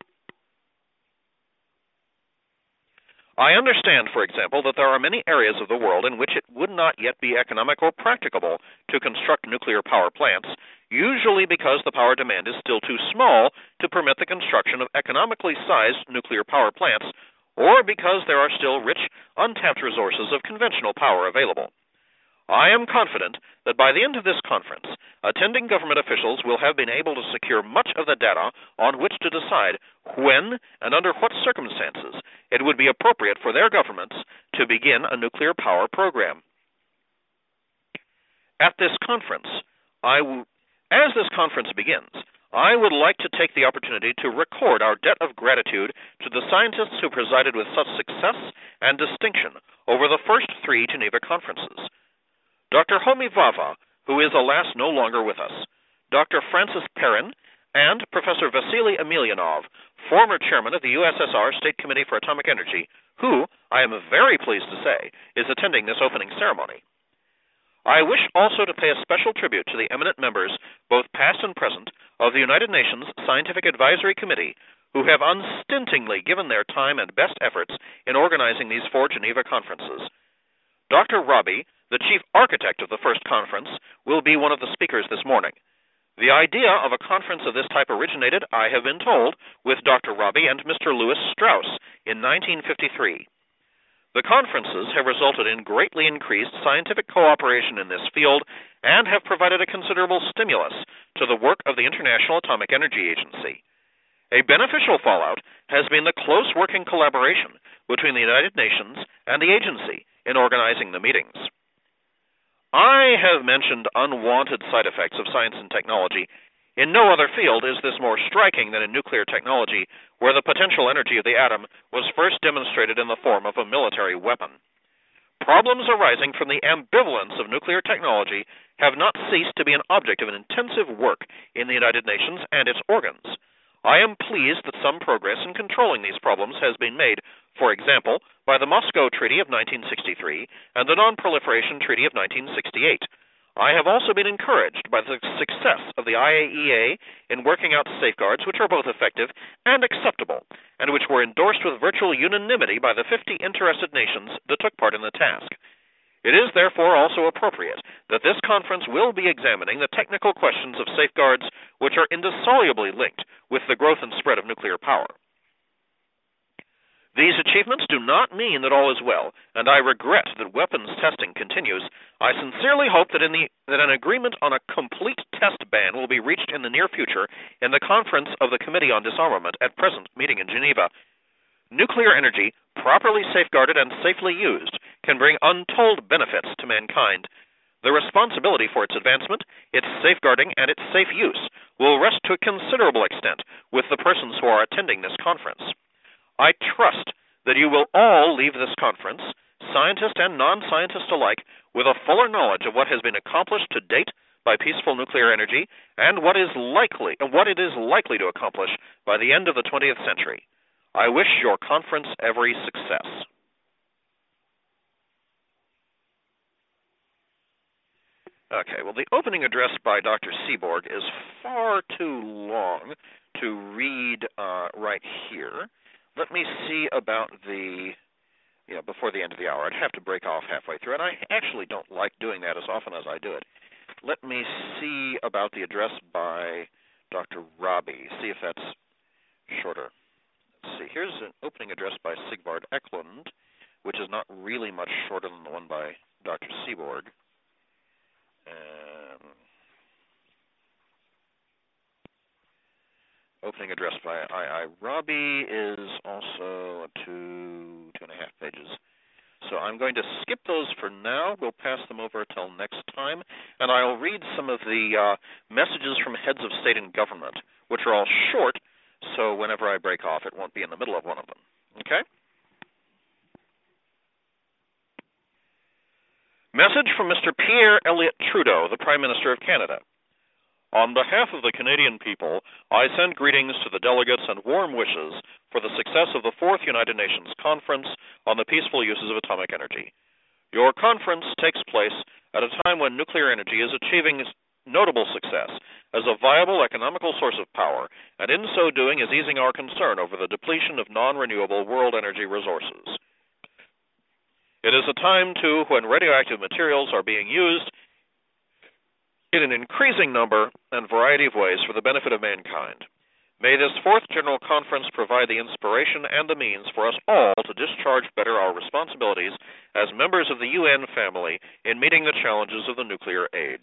I understand, for example, that there are many areas of the world in which it would not yet be economic or practicable to construct nuclear power plants, usually because the power demand is still too small to permit the construction of economically sized nuclear power plants, or because there are still rich, untapped resources of conventional power available. I am confident that by the end of this conference, attending government officials will have been able to secure much of the data on which to decide when and under what circumstances it would be appropriate for their governments to begin a nuclear power program. At this conference, I w- as this conference begins, I would like to take the opportunity to record our debt of gratitude to the scientists who presided with such success and distinction over the first three Geneva conferences. Doctor Homi Vava, who is alas no longer with us, Doctor Francis Perrin, and Professor Vasily Emelianov, former chairman of the U S S R State Committee for Atomic Energy, who, I am very pleased to say, is attending this opening ceremony. I wish also to pay a special tribute to the eminent members, both past and present, of the United Nations Scientific Advisory Committee, who have unstintingly given their time and best efforts in organizing these four Geneva conferences. Doctor Rabi, the chief architect of the first conference, will be one of the speakers this morning. The idea of a conference of this type originated, I have been told, with Doctor Rabi and Mister Louis Strauss in nineteen fifty-three. The conferences have resulted in greatly increased scientific cooperation in this field and have provided a considerable stimulus to the work of the International Atomic Energy Agency. A beneficial fallout has been the close working collaboration between the United Nations and the agency in organizing the meetings. I have mentioned unwanted side effects of science and technology. In no other field is this more striking than in nuclear technology, where the potential energy of the atom was first demonstrated in the form of a military weapon. Problems arising from the ambivalence of nuclear technology have not ceased to be an object of an intensive work in the United Nations and its organs. I am pleased that some progress in controlling these problems has been made, for example, by the Moscow Treaty of nineteen sixty-three and the Non-Proliferation Treaty of nineteen sixty-eight. I have also been encouraged by the success of the I A E A in working out safeguards which are both effective and acceptable, and which were endorsed with virtual unanimity by the fifty interested nations that took part in the task. It is therefore also appropriate that this conference will be examining the technical questions of safeguards which are indissolubly linked with the growth and spread of nuclear power. These achievements do not mean that all is well, and I regret that weapons testing continues. I sincerely hope that, in the, that an agreement on a complete test ban will be reached in the near future in the conference of the Committee on Disarmament at present meeting in Geneva. Nuclear energy, properly safeguarded and safely used, can bring untold benefits to mankind. The responsibility for its advancement, its safeguarding, and its safe use will rest to a considerable extent with the persons who are attending this conference. I trust that you will all leave this conference, scientist and non-scientist alike, with a fuller knowledge of what has been accomplished to date by peaceful nuclear energy and what is likely and what it is likely to accomplish by the end of the twentieth century. I wish your conference every success. Okay, well, the opening address by Doctor Seaborg is far too long to read uh, right here. Let me see about the, you know, before the end of the hour. I'd have to break off halfway through, and I actually don't like doing that as often as I do it. Let me see about the address by Doctor Robbie, see if that's shorter. Let's see, here's an opening address by Sigvard Eklund, which is not really much shorter than the one by Doctor Seaborg. Um, opening address by I I Robbie is also two, two and a half pages. So I'm going to skip those for now. We'll pass them over till next time, and I'll read some of the uh, messages from heads of state and government, which are all short, so whenever I break off, it won't be in the middle of one of them. Okay? Message from Mister Pierre Elliott Trudeau, the Prime Minister of Canada. On behalf of the Canadian people, I send greetings to the delegates and warm wishes for the success of the Fourth United Nations Conference on the Peaceful Uses of Atomic Energy. Your conference takes place at a time when nuclear energy is achieving notable success as a viable economical source of power, and in so doing is easing our concern over the depletion of non-renewable world energy resources. It is a time, too, when radioactive materials are being used in an increasing number and variety of ways for the benefit of mankind. May this Fourth General Conference provide the inspiration and the means for us all to discharge better our responsibilities as members of the U N family in meeting the challenges of the nuclear age.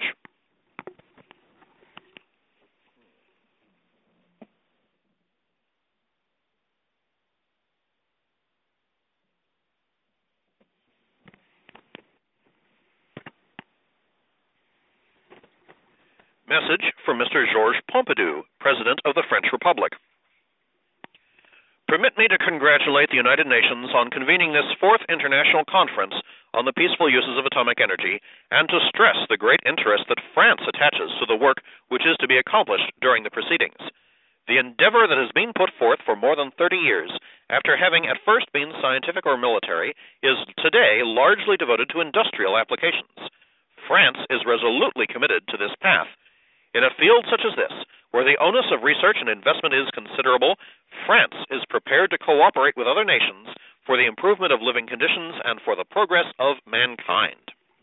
Message from Mister Georges Pompidou, President of the French Republic. Permit me to congratulate the United Nations on convening this fourth international conference on the peaceful uses of atomic energy, and to stress the great interest that France attaches to the work which is to be accomplished during the proceedings. The endeavor that has been put forth for more than thirty years, after having at first been scientific or military, is today largely devoted to industrial applications. France is resolutely committed to this path. In a field such as this, where the onus of research and investment is considerable, France is prepared to cooperate with other nations for the improvement of living conditions and for the progress of mankind.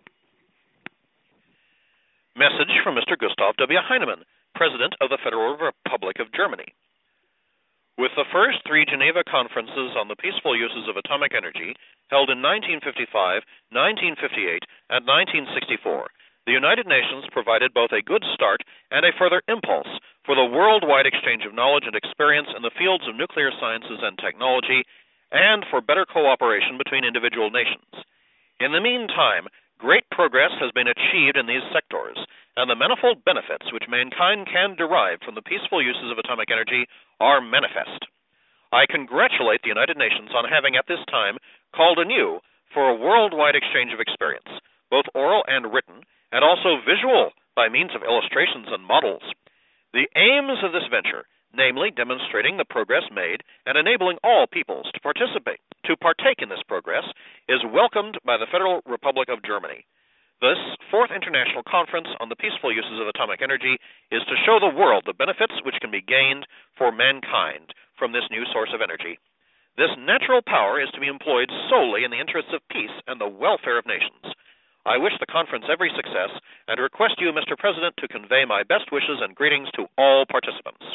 Message from Mister Gustav W. Heinemann, President of the Federal Republic of Germany. With the first three Geneva conferences on the peaceful uses of atomic energy held in nineteen fifty-five, nineteen fifty-eight, and nineteen sixty-four, the United Nations provided both a good start and a further impulse for the worldwide exchange of knowledge and experience in the fields of nuclear sciences and technology, and for better cooperation between individual nations. In the meantime, great progress has been achieved in these sectors, and the manifold benefits which mankind can derive from the peaceful uses of atomic energy are manifest. I congratulate the United Nations on having at this time called anew for a worldwide exchange of experience, both oral and written, and also visual by means of illustrations and models. The aims of this venture namely demonstrating the progress made and enabling all peoples to participate, to partake in this progress, is welcomed by the Federal Republic of Germany. This fourth international conference on the peaceful uses of atomic energy is to show the world the benefits which can be gained for mankind from this new source of energy. This natural power is to be employed solely in the interests of peace and the welfare of nations. I wish the conference every success and request you, Mister President, to convey my best wishes and greetings to all participants.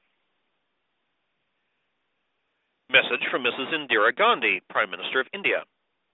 Message from Missus Indira Gandhi, Prime Minister of India.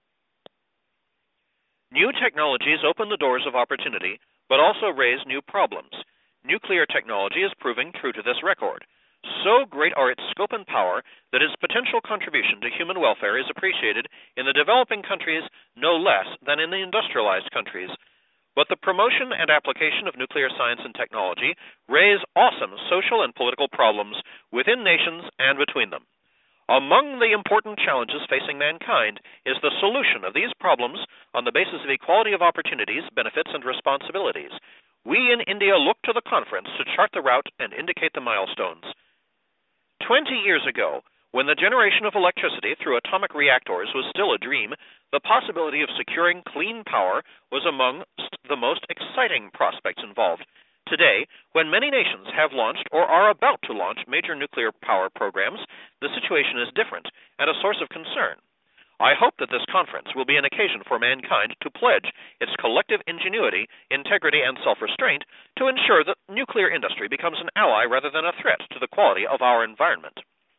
New technologies open the doors of opportunity, but also raise new problems. Nuclear technology is proving true to this record. So great are its scope and power that its potential contribution to human welfare is appreciated in the developing countries no less than in the industrialized countries. But the promotion and application of nuclear science and technology raise awesome social and political problems within nations and between them. Among the important challenges facing mankind is the solution of these problems on the basis of equality of opportunities, benefits, and responsibilities. We in India look to the conference to chart the route and indicate the milestones. Twenty years ago, when the generation of electricity through atomic reactors was still a dream, the possibility of securing clean power was among the most exciting prospects involved. Today, when many nations have launched or are about to launch major nuclear power programs, the situation is different and a source of concern. I hope that this conference will be an occasion for mankind to pledge its collective ingenuity, integrity, and self-restraint to ensure that nuclear industry becomes an ally rather than a threat to the quality of our environment.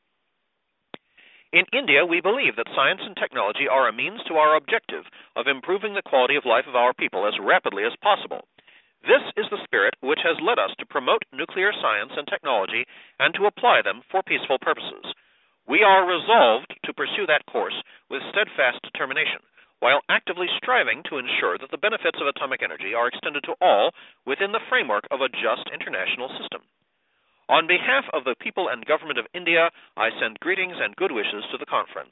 In India, we believe that science and technology are a means to our objective of improving the quality of life of our people as rapidly as possible. This is the spirit which has led us to promote nuclear science and technology and to apply them for peaceful purposes. We are resolved to pursue that course with steadfast determination, while actively striving to ensure that the benefits of atomic energy are extended to all within the framework of a just international system. On behalf of the people and government of India, I send greetings and good wishes to the conference.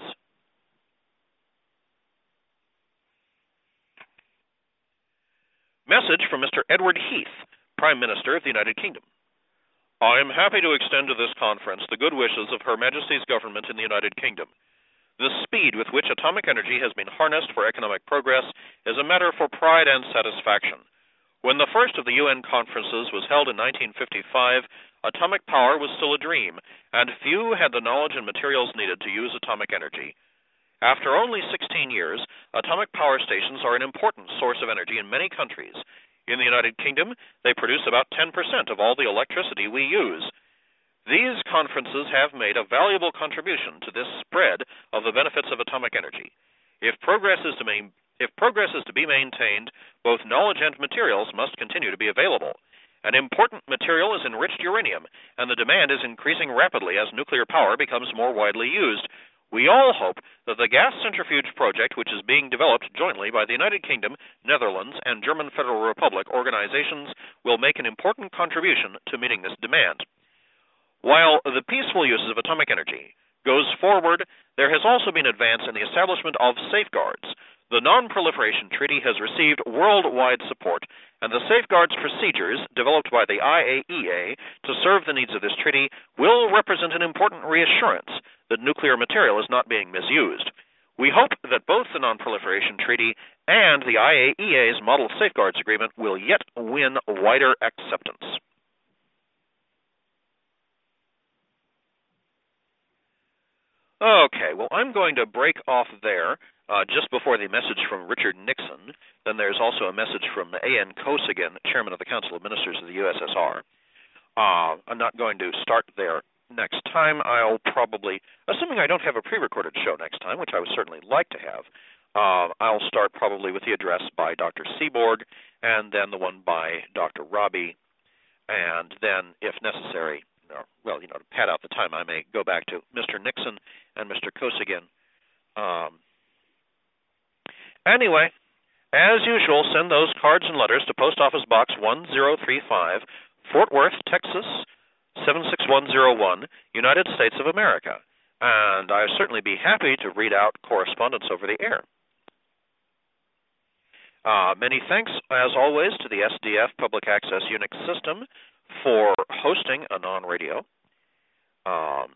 Message from Mister Edward Heath, Prime Minister of the United Kingdom. I am happy to extend to this conference the good wishes of Her Majesty's government in the United Kingdom. The speed with which atomic energy has been harnessed for economic progress is a matter for pride and satisfaction. When the first of the U N conferences was held in nineteen fifty-five, atomic power was still a dream, and few had the knowledge and materials needed to use atomic energy. After only sixteen years, atomic power stations are an important source of energy in many countries. In the United Kingdom, they produce about ten percent of all the electricity we use. These conferences have made a valuable contribution to this spread of the benefits of atomic energy. If progress is to, main, if progress is to be maintained, both knowledge and materials must continue to be available. An important material is enriched uranium, and the demand is increasing rapidly as nuclear power becomes more widely used. We all hope that the gas centrifuge project, which is being developed jointly by the United Kingdom, Netherlands, and German Federal Republic organizations, will make an important contribution to meeting this demand. While the peaceful uses of atomic energy goes forward, there has also been advance in the establishment of safeguards. The Non-Proliferation Treaty has received worldwide support, and the safeguards procedures developed by the I A E A to serve the needs of this treaty will represent an important reassurance that nuclear material is not being misused. We hope that both the Non-Proliferation Treaty and the I A E A's Model Safeguards Agreement will yet win wider acceptance. Okay, well, I'm going to break off there uh, just before the message from Richard Nixon. Then there's also a message from A N Kosygin, Chairman of the Council of Ministers of the U S S R. Uh, I'm not going to start there next time. I'll probably, assuming I don't have a pre-recorded show next time, which I would certainly like to have, uh, I'll start probably with the address by Doctor Seaborg, and then the one by Doctor Robbie, and then, if necessary, or, well, you know, to pad out the time, I may go back to Mister Nixon and Mister Kosygin. Um, anyway, as usual, send those cards and letters to Post Office Box one zero three five, Fort Worth, Texas, seven six one zero one, United States of America. And I'd certainly be happy to read out correspondence over the air. Uh, many thanks, as always, to the S D F Public Access Unix System for hosting Anon Radio. Um,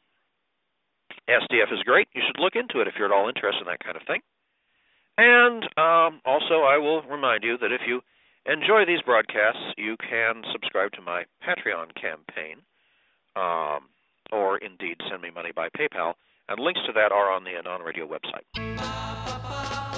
S D F is great. You should look into it if you're at all interested in that kind of thing. And um, also, I will remind you that if you enjoy these broadcasts, you can subscribe to my Patreon campaign, um, or indeed send me money by PayPal, and links to that are on the Anon Radio website.